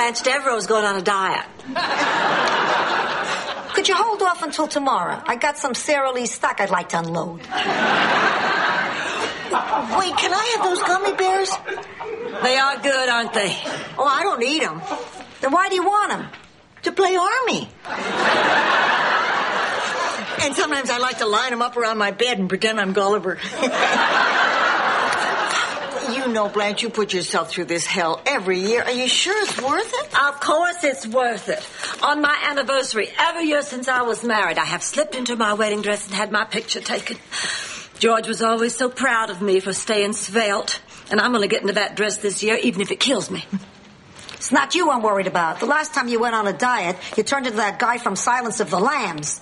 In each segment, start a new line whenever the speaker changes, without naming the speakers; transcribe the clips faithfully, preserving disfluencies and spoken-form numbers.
Blanche Devereaux's going on a diet.
Could you hold off until tomorrow? I got some Sara Lee stock I'd like to unload.
Wait, can I have those gummy bears?
They are good, aren't they?
Oh, I don't eat them.
Then why do you want them?
To play Army. And sometimes I like to line them up around my bed and pretend I'm Gulliver. You know, Blanche, you put yourself through this hell every year. Are you sure it's worth it?
Of course it's worth it. On my anniversary, every year since I was married, I have slipped into my wedding dress and had my picture taken. George was always so proud of me for staying svelte. And I'm going to get into that dress this year, even if it kills me.
It's not you I'm worried about. The last time you went on a diet, you turned into that guy from Silence of the Lambs.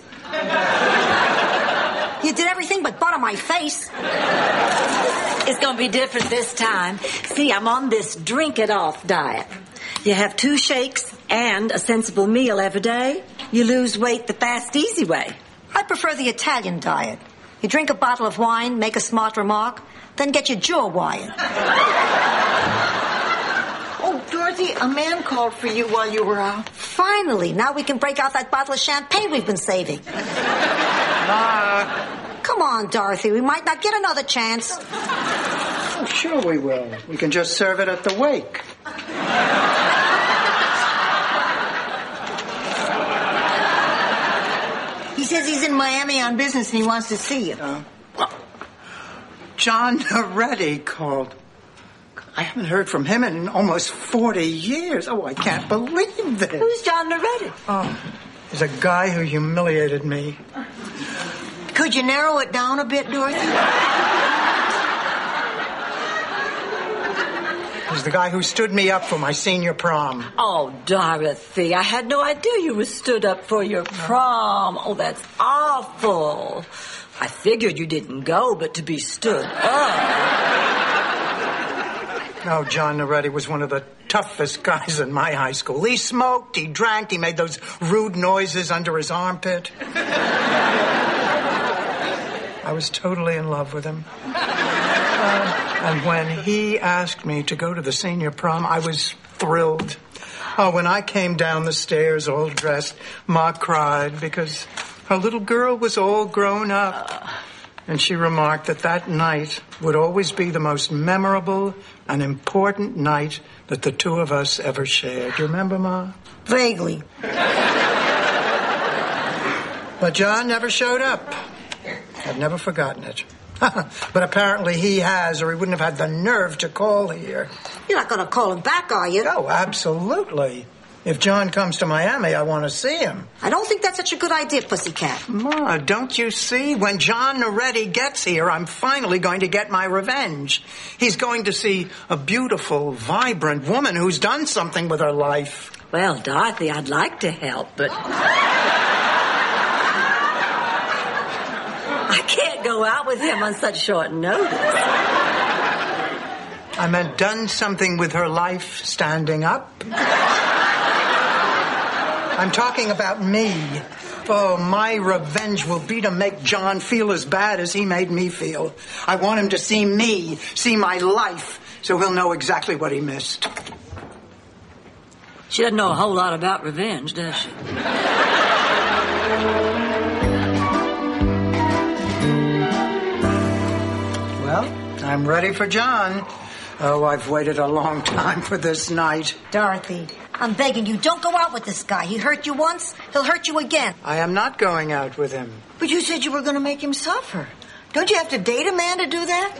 You did everything but butter my face.
It's going to be different this time. See, I'm on this drink-it-off diet. You have two shakes and a sensible meal every day. You lose weight the fast, easy way.
I prefer the Italian diet. You drink a bottle of wine, make a smart remark, then get your jaw wired.
Oh, Dorothy, a man called for you while you were out.
Finally, now we can break out that bottle of champagne we've been saving.
Ma.
Come on, Dorothy, we might not get another chance.
Oh, sure we will. We can just serve it at the wake.
He says he's in Miami on business and he wants to see you.
Uh, John Noretti called. I haven't heard from him in almost forty years. Oh, I can't believe this.
Who's John Noretti?
Oh, he's a guy who humiliated me.
Could you narrow it down a bit, Dorothy?
He's the guy who stood me up for my senior prom.
Oh, Dorothy, I had no idea you were stood up for your prom. Oh, that's awful. I figured you didn't go, but to be stood up.
No, John Noretti was one of the toughest guys in my high school. He smoked, he drank, he made those rude noises under his armpit. I was totally in love with him. Uh, and when he asked me to go to the senior prom, I was thrilled. Oh, when I came down the stairs all dressed, Ma cried because her little girl was all grown up. And she remarked that that night would always be the most memorable and important night that the two of us ever shared. You remember, Ma?
Vaguely.
But John never showed up. I've never forgotten it. But apparently he has, or he wouldn't have had the nerve to call here.
You're not going to call him back, are you?
Oh, absolutely. If John comes to Miami, I want to see him.
I don't think that's such a good idea, Pussycat.
Ma, don't you see? When John Noretti gets here, I'm finally going to get my revenge. He's going to see a beautiful, vibrant woman who's done something with her life.
Well, Dorothy, I'd like to help, but I can't go out with him on such short notice.
I meant done something with her life standing up. I'm talking about me. Oh, my revenge will be to make John feel as bad as he made me feel. I want him to see me, see my life, so he'll know exactly what he missed.
She doesn't know a whole lot about revenge, does she?
Well, I'm ready for John. Oh, I've waited a long time for this night.
Dorothy, I'm begging you, don't go out with this guy. He hurt you once, he'll hurt you again.
I am not going out with him.
But you said you were going to make him suffer. Don't you have to date a man to do that?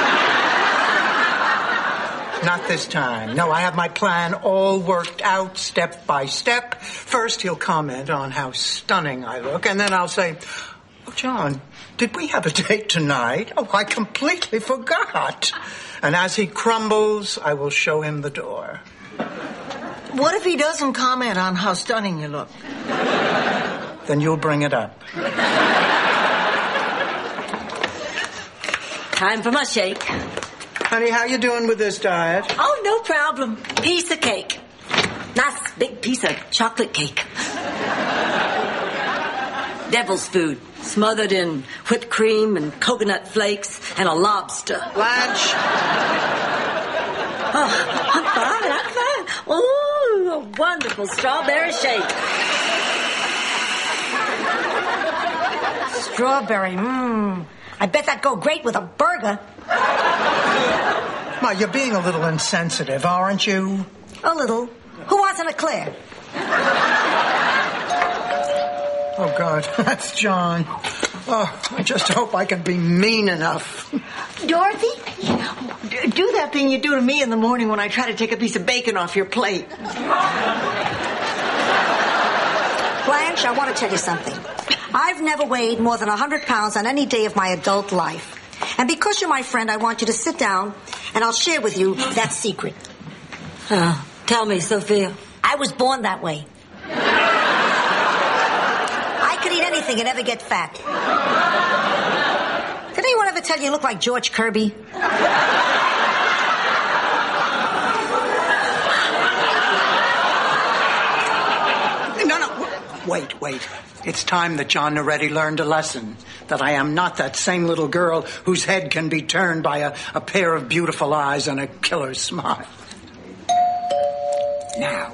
Not this time. No, I have my plan all worked out step by step. First, he'll comment on how stunning I look, and then I'll say, "Oh, John, did we have a date tonight? Oh, I completely forgot." And as he crumbles, I will show him the door.
What if he doesn't comment on how stunning you look?
Then you'll bring it up.
Time for my shake.
Honey, how you doing with this diet?
Oh, no problem. Piece of cake. Nice big piece of chocolate cake. Devil's food. Smothered in whipped cream and coconut flakes and a lobster.
Blanche.
Oh, I'm fine, I'm fine. Oh, wonderful strawberry shake.
Strawberry, mmm. I bet that'd go great with a burger.
Ma, you're being a little insensitive, aren't you?
A little. Who wants an eclair?
Oh, God, that's John. Oh, I just hope I can be mean enough.
Dorothy, do that thing you do to me in the morning when I try to take a piece of bacon off your plate.
Blanche, I want to tell you something. I've never weighed more than one hundred pounds on any day of my adult life. And because you're my friend, I want you to sit down, and I'll share with you that secret.
Oh, tell me, Sophia.
I was born that way. I could eat anything and never get fat. Did anyone ever tell you you look like George Kirby?
No, no, wait, wait. It's time that John Noretti learned a lesson. That I am not that same little girl whose head can be turned by a, a pair of beautiful eyes and a killer smile. Now.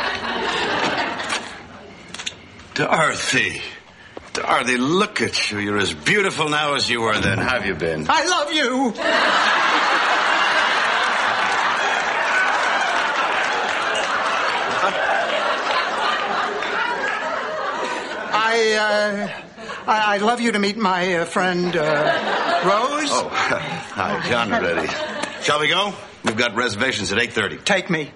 Dorothy. Dorothy, look at you. You're as beautiful now as you were then. Have you been?
I love you. I, uh, I, I'd love you to meet my uh, friend, uh, Rose.
Oh, hi, John Noretti. Shall we go? We've got reservations at eight thirty.
Take me.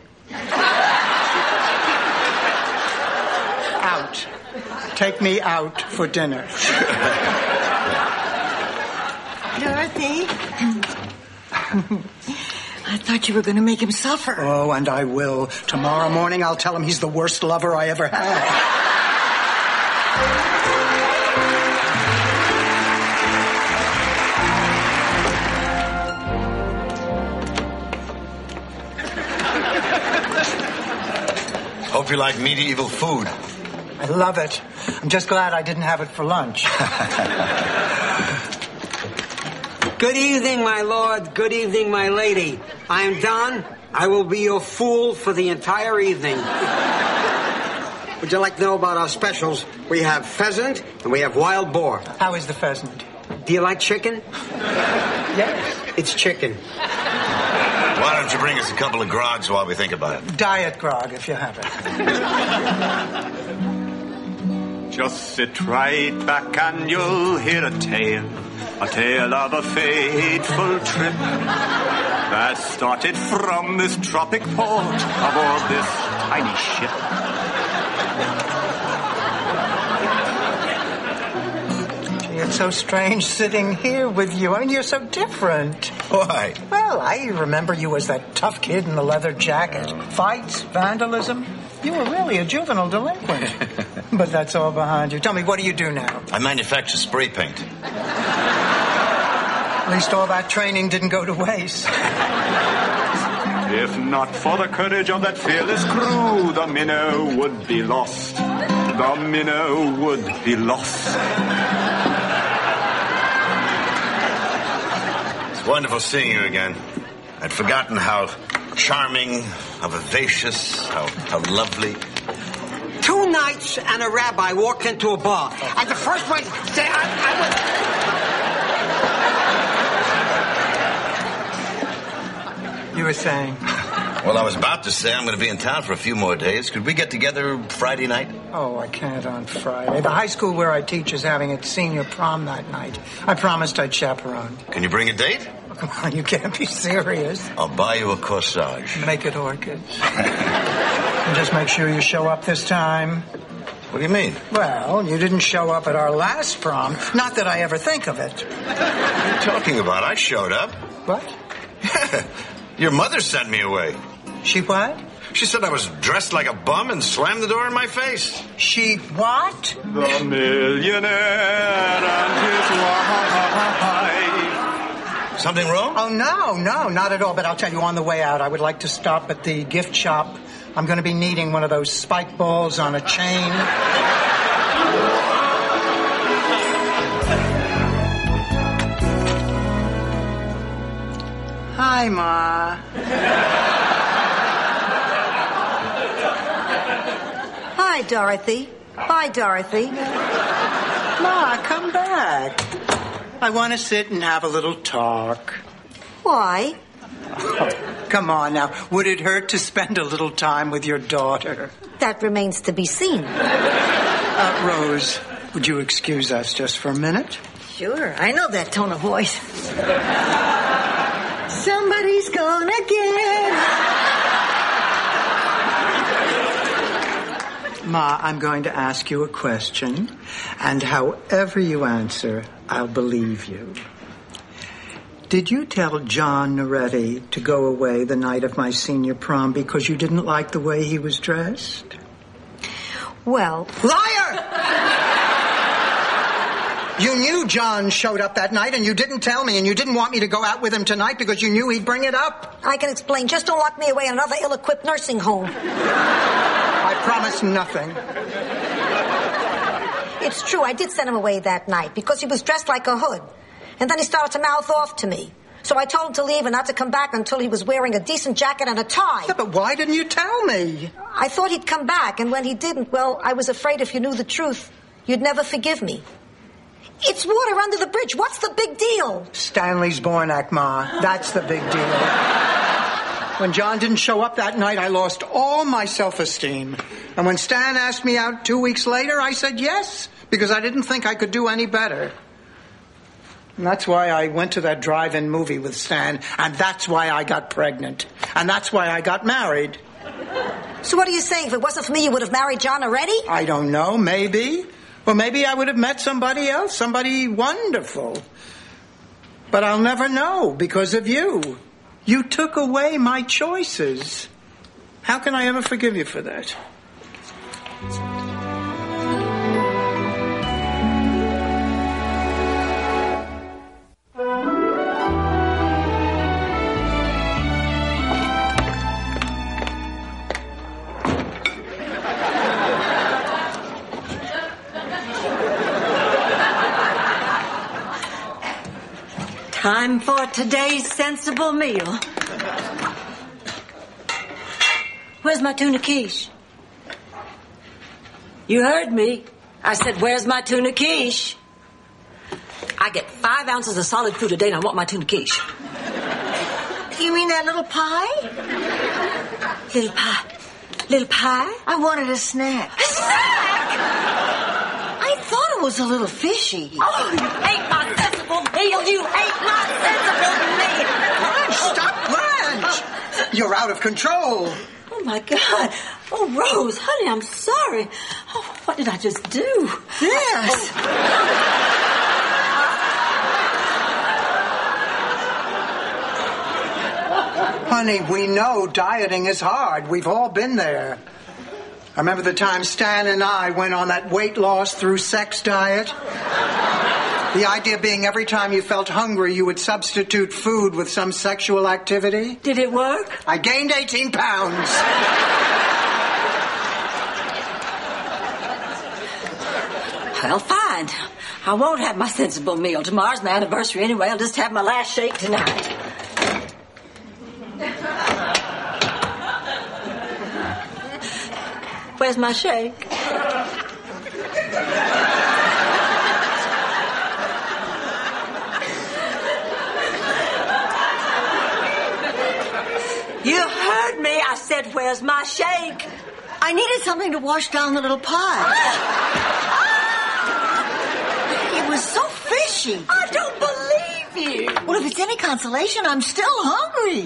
Out. Take me out for dinner.
Dorothy. I thought you were going to make him suffer.
Oh, and I will. Tomorrow morning I'll tell him he's the worst lover I ever had.
Hope you like medieval food.
I love it. I'm just glad I didn't have it for lunch.
Good evening, my lord. Good evening, my lady. I am Don. I will be your fool for the entire evening. Would you like to know about our specials? We have pheasant and we have wild boar.
How is the pheasant?
Do you like chicken?
Yes.
It's chicken.
Why don't you bring us a couple of grogs while we think about it?
Diet grog, if you have it.
Just sit right back and you'll hear a tale, a tale of a fateful trip that started from this tropic port aboard this tiny ship.
It's so strange sitting here with you. I mean, you're so different.
Why?
Well, I remember you as that tough kid in the leather jacket. Fights, vandalism. You were really a juvenile delinquent. But that's all behind you. Tell me, what do you do now?
I manufacture spray paint.
At least all that training didn't go to waste.
If not for the courage of that fearless crew, the minnow would be lost. The minnow would be lost.
It's wonderful seeing you again. I'd forgotten how charming, how vivacious, how, how lovely.
Two knights and a rabbi walked into a bar. And the first one said, I,
I was... You were saying?
Well, I was about to say I'm going to be in town for a few more days. Could we get together Friday night?
Oh, I can't on Friday. The high school where I teach is having its senior prom that night. I promised I'd chaperone.
Can you bring a date?
Oh, come on, you can't be serious.
I'll buy you a corsage.
Make it orchids. And just make sure you show up this time.
What do you mean?
Well, you didn't show up at our last prom. Not that I ever think of it.
What are you talking about? I showed up.
What?
Your mother sent me away.
She what?
She said I was dressed like a bum and slammed the door in my face.
She what?
The millionaire and his wife.
Something wrong?
Oh, no, no, not at all. But I'll tell you, on the way out, I would like to stop at the gift shop. I'm going to be needing one of those spike balls on a chain. Hi, Ma.
Dorothy. Bye, Dorothy.
Ma, come back. I want to sit and have a little talk.
Why?
Oh, come on now. Would it hurt to spend a little time with your daughter?
That remains to be seen.
Uh, Rose, would you excuse us just for a minute?
Sure, I know that tone of voice. Somebody's gonna get...
Ma, I'm going to ask you a question, and however you answer, I'll believe you. Did you tell John Noretti to go away the night of my senior prom because you didn't like the way he was dressed?
Well...
Liar! You knew John showed up that night, and you didn't tell me, and you didn't want me to go out with him tonight because you knew he'd bring it up.
I can explain. Just don't lock me away in another ill-equipped nursing home.
I promise nothing.
It's true. I did send him away that night because he was dressed like a hood. And then he started to mouth off to me. So I told him to leave and not to come back until he was wearing a decent jacket and a tie.
Yeah, but why didn't you tell me?
I thought he'd come back, and when he didn't, well, I was afraid if you knew the truth, you'd never forgive me. It's water under the bridge. What's the big deal?
Stanley's Bornak, Ma. That's the big deal. When John didn't show up that night, I lost all my self-esteem. And when Stan asked me out two weeks later, I said yes, because I didn't think I could do any better. And that's why I went to that drive-in movie with Stan, and that's why I got pregnant. And that's why I got married.
So what are you saying? If it wasn't for me, you would have married John already?
I don't know, maybe. Or maybe I would have met somebody else, somebody wonderful. But I'll never know because of you. You took away my choices. How can I ever forgive you for that?
Time for today's sensible meal. Where's my tuna quiche? You heard me. I said, where's my tuna quiche? I get five ounces of solid food a day and I want my tuna quiche.
You mean that little pie?
Little pie. Little pie?
I wanted a snack.
A snack?
I thought it was a little fishy.
Oh, you ate my sensible meal. You ate my sensible meal.
Blanche, stop, Blanche! You're out of control.
Oh, my God. Oh, Rose, honey, I'm sorry. Oh, what did I just do?
Yes.
Oh.
Honey, we know dieting is hard. We've all been there. I remember the time Stan and I went on that weight loss through sex diet. The idea being every time you felt hungry, you would substitute food with some sexual activity.
Did it work?
I gained eighteen pounds.
Well, fine. I won't have my sensible meal. Tomorrow's my anniversary anyway. I'll just have my last shake tonight. Where's my shake? You heard me. I said, where's my shake?
I needed something to wash down the little pie. It was so fishy.
I don't believe you.
Well, if it's any consolation, I'm still hungry.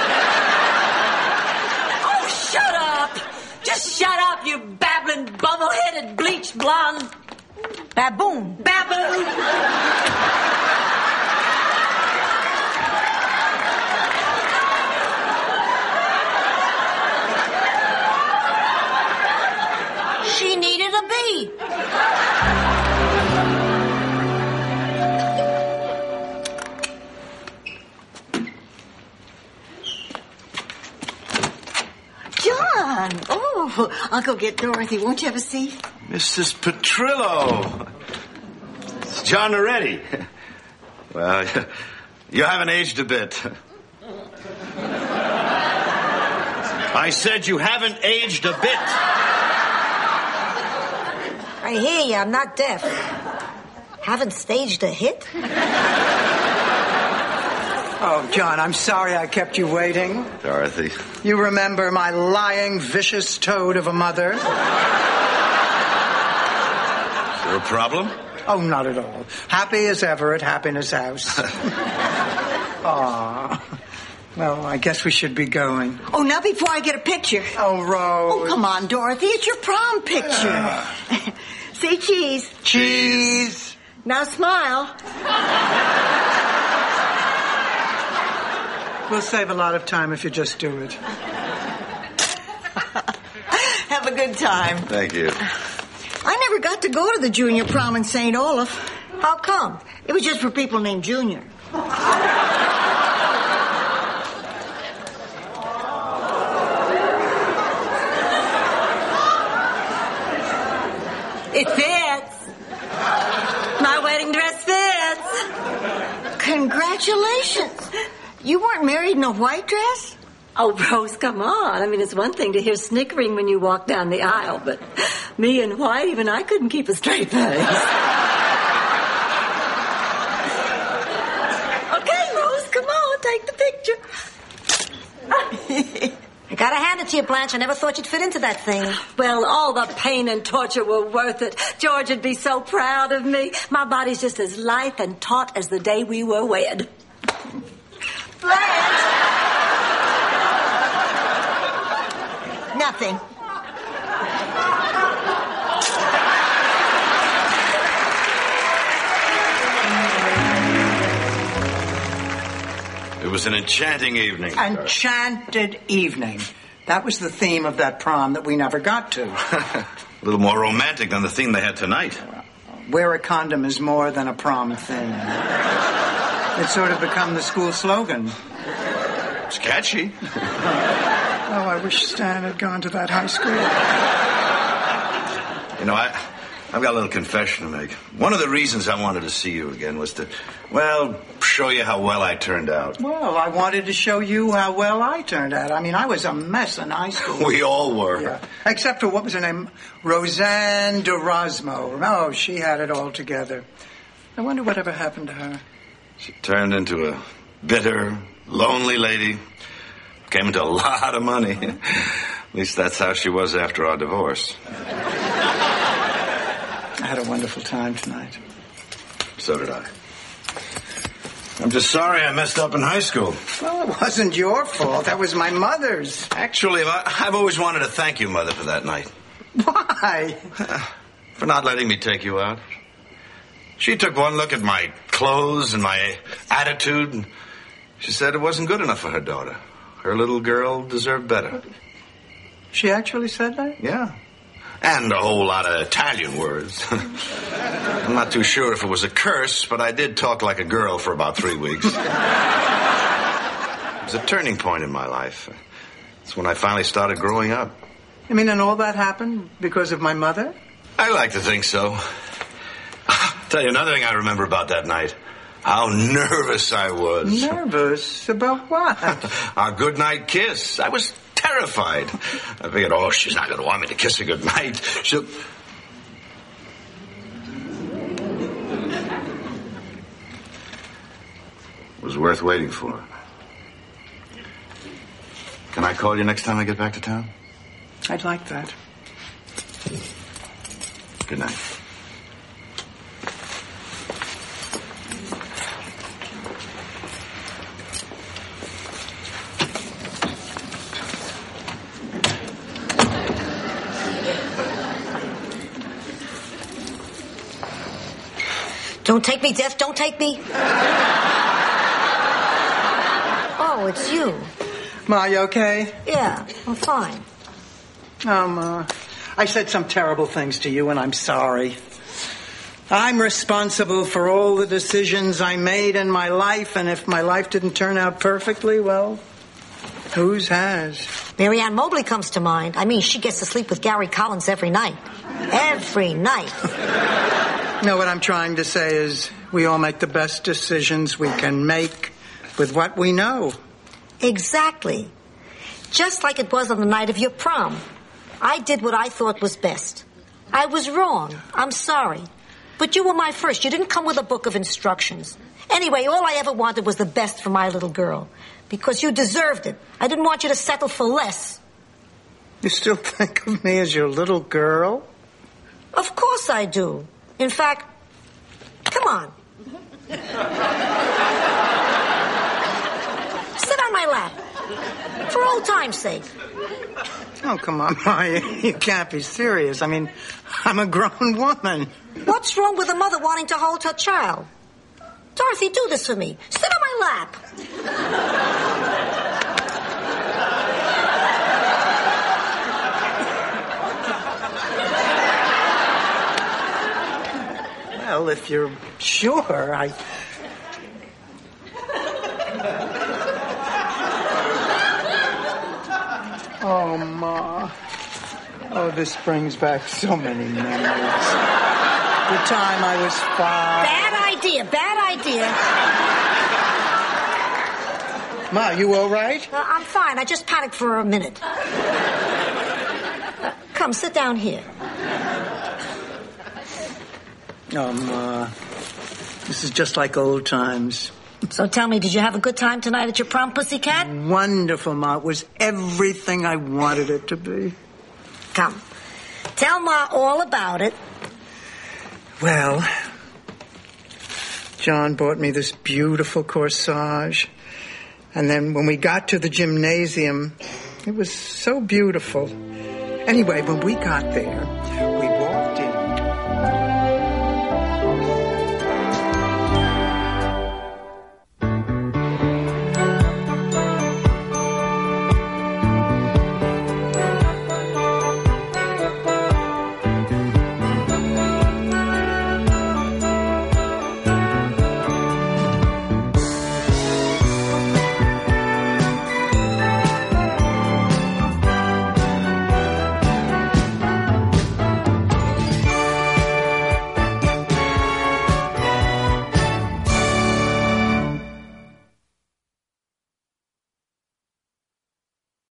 Oh, shut up. Just shut up, you babbling, bubble-headed, bleached blonde.
Baboon.
Baboon.
She needed a bee.
John. Oh, I'll go get Dorothy. Won't you have a seat?
Missus Petrillo. It's John Noretti. Well, you haven't aged a bit. I said you haven't aged a bit.
I hear you. I'm not deaf. Haven't staged a hit?
Oh, John, I'm sorry I kept you waiting.
Dorothy.
You remember my lying, vicious toad of a mother?
Is there a problem?
Oh, not at all. Happy as ever at Happiness House. Aw. Well, I guess we should be going.
Oh, now before I get a picture.
Oh, Rose.
Oh, come on, Dorothy. It's your prom picture. Say cheese.
Cheese.
Now smile.
We'll save a lot of time if you just do it.
Have a good time.
Thank you.
I never got to go to the junior prom in Saint Olaf.
How come?
It was just for people named Junior.
It fits. My wedding dress fits.
Congratulations. You weren't married in a white dress?
Oh, Rose, come on. I mean, it's one thing to hear snickering when you walk down the aisle, but me in white, even I couldn't keep a straight face. Okay, Rose, come on, take the picture.
I gotta hand it to you, Blanche. I never thought you'd fit into that thing.
Well, all the pain and torture were worth it. George would be so proud of me. My body's just as lithe and taut as the day we were wed.
Blanche! Nothing.
It was an enchanting evening.
Enchanted evening. That was the theme of that prom that we never got to.
A little more romantic than the theme they had tonight.
Wear a condom is more than a prom theme. It's sort of become the school slogan.
It's catchy.
Oh, I wish Stan had gone to that high school.
You know, I, I've got a little confession to make. One of the reasons I wanted to see you again was to, well, show you how well I turned out.
Well, I wanted to show you how well I turned out. I mean, I was a mess in high school.
We all were.
Yeah. Except for, what was her name? Roseanne Durasmo. Oh, she had it all together. I wonder whatever happened to her.
She turned into a bitter, lonely lady. Came into a lot of money. At least that's how she was after our divorce.
I had a wonderful time tonight.
So did I. I'm just sorry I messed up in high school.
Well, it wasn't your fault. That was my mother's.
Actually, I, I've always wanted to thank you, Mother, for that night.
Why?
For not letting me take you out. She took one look at my clothes and my attitude, and she said it wasn't good enough for her daughter. Her little girl deserved better.
She actually said that?
Yeah. And a whole lot of Italian words. I'm not too sure if it was a curse, but I did talk like a girl for about three weeks. It was a turning point in my life. It's when I finally started growing up.
You mean, and all that happened because of my mother?
I like to think so. I'll tell you another thing I remember about that night. How nervous I was.
Nervous? About what?
Our goodnight kiss. I was terrified. I figured, oh, she's not going to want me to kiss her goodnight. She'll... It was worth waiting for. Can I call you next time I get back to town?
I'd like that.
Good night.
Don't take me, Death. Don't take me. Oh, it's you.
Ma, you okay?
Yeah, I'm fine.
Um, uh, I said some terrible things to you, and I'm sorry. I'm responsible for all the decisions I made in my life, and if my life didn't turn out perfectly, well, whose has?
Marianne Mobley comes to mind. I mean, she gets to sleep with Gary Collins every night. Every night.
No, what I'm trying to say is we all make the best decisions we can make with what we know.
Exactly. Just like it was on the night of your prom. I did what I thought was best. I was wrong. I'm sorry. But you were my first. You didn't come with a book of instructions. Anyway, all I ever wanted was the best for my little girl. Because you deserved it. I didn't want you to settle for less.
You still think of me as your little girl?
Of course I do. In fact, come on. Sit on my lap. For old time's sake.
Oh, come on, Ma. You can't be serious. I mean, I'm a grown woman.
What's wrong with a mother wanting to hold her child? Dorothy, do this for me. Sit on my lap.
Well, if you're sure, I... Oh, Ma. Oh, this brings back so many memories. The time I was five.
Bad idea, bad idea.
Ma, you all right?
Uh, I'm fine. I just panicked for a minute. Uh, come, sit down here.
Oh, Ma. This is just like old times.
So tell me, did you have a good time tonight at your prom, Pussycat?
Wonderful, Ma. It was everything I wanted it to be.
Come. Tell Ma all about it.
Well, John bought me this beautiful corsage. And then when we got to the gymnasium, it was so beautiful. Anyway, when we got there,